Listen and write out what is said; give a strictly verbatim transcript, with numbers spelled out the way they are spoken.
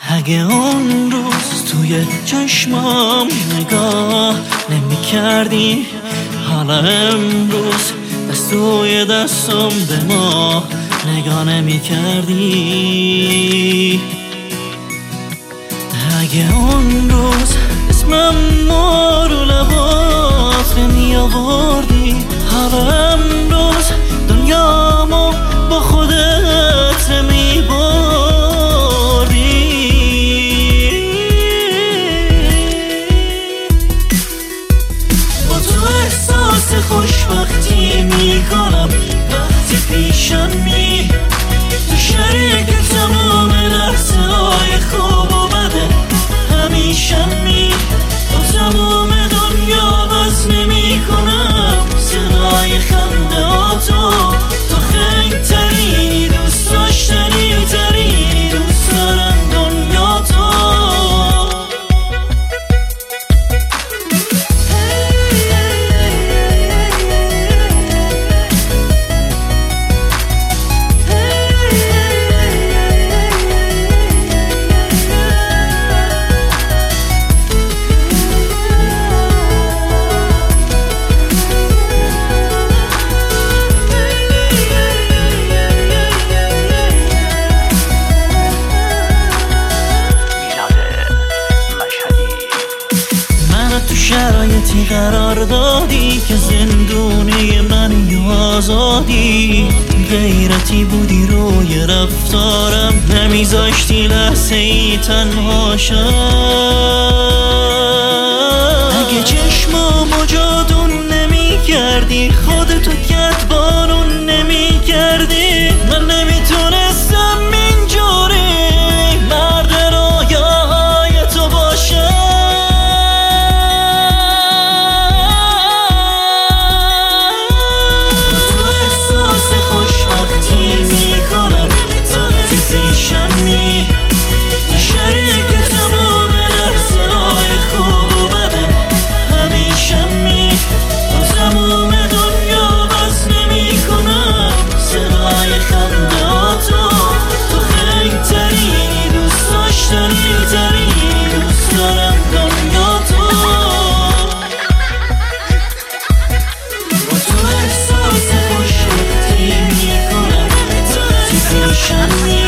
اگه اون روز توی چشمام نگاه نمی کردی، حالا امروز دست توی دستم به ما نگاه نمی کردی. اگه اون روز اسمم رو لبات نمی آوردی، حالا امروز دنیامو با خودت نمی بردی. با تو احساس خوشبختی می کنم وقتی پیشمی، تو شریک تمام لحظه های خوب و بده همیشمی. با تمام دنیا بس نمی کنم صدای خنده ها تو، تو خیلی ترینی، دوست داشتنی ترینی، دوست دارم دنیا تو. تو شرایطی قرار دادی که زندونه من آزادی، غیرتی بودی روی رفتارم، نمیذاشتی لحظه ای تنها شم. اگه چشمامو جادون نمی کردی، خودتو کدبانون نمی کردی، من نمیتونستم اینجوری مرد رویاهای تو باشم. شریک تمام لحظه های خوب و بده همیشمی. با تمام دنیا بس نمی کنم صدای خنده ها تو، تو خیلی ترینی، دوست داشتنی ترینی، دوست دارم دنیا تو. با تو احساس خوشبختی می کنم وقتی پیشمی،